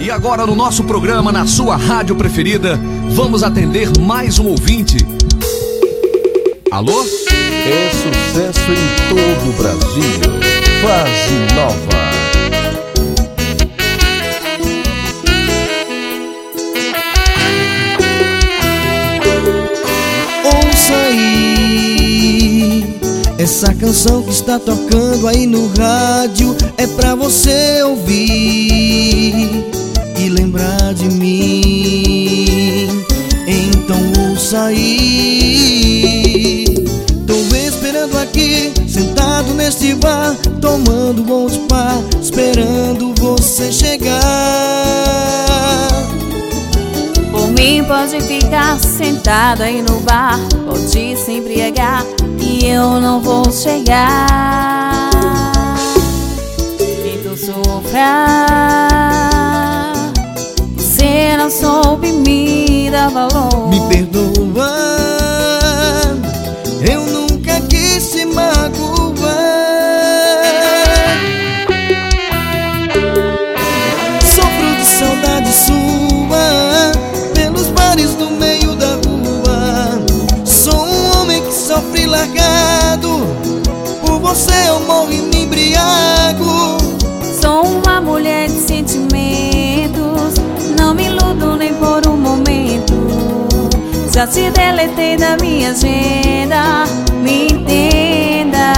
E agora no nosso programa, na sua rádio preferida, vamos atender mais um ouvinte. Alô? É sucesso em todo o Brasil. Fase nova. Ouça aí, essa canção que está tocando aí no rádio é pra você ouvir e lembrar de mim. Então ouça aí. Tô esperando aqui, sentado neste bar, tomando bom de par, esperando você chegar. Por mim pode ficar sentado aí no bar, pode se embriagar e eu não vou chegar. Então sofra, você não soube me dar valor. Me perdoa, eu nunca quis te magoar. Sofro de saudade sua pelos bares no meio da rua. Sou um homem que sofre largado, por você eu morro e me embriago. Sou uma mulher de sentimentos, não me iludo nem por um momento. Já te deletei da minha agenda, me entenda.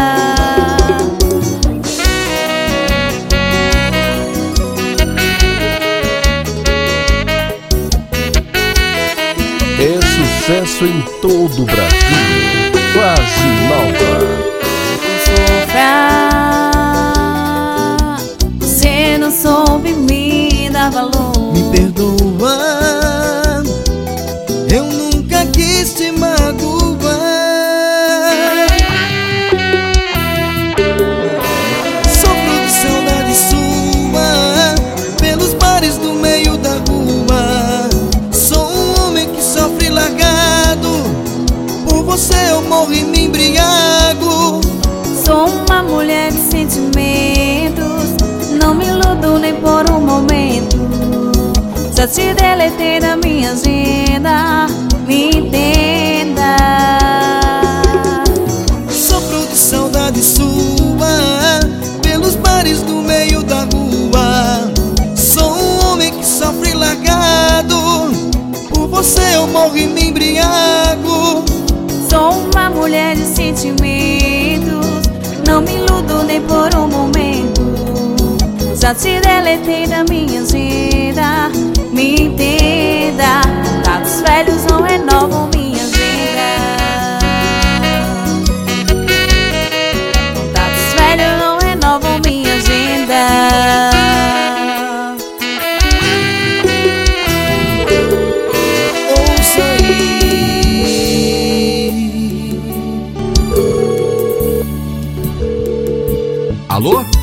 É sucesso em todo o Brasil. Fase nova. Sofra, você não soube me dar valor. Me perdoa, eu nunca quis te magoar. Sofro de saudade sua pelos bares no meio da rua. Sou um homem que sofre largado, por você eu morro e me embriago. Sou uma mulher de sentimentos, não me iludo nem por um momento. Já te deletei da minha agenda, me entenda. Sofro de saudade sua pelos bares no meio da rua. Sou um homem que sofre largado, por você eu morro e me embriago. Sou uma mulher de sentimentos, não me iludo nem por um momento. Já te deletei da minha agenda, me entenda. Contatos velhos não renovam minha agenda. Contatos velhos não renovam minha agenda. Ouça aí. Alô?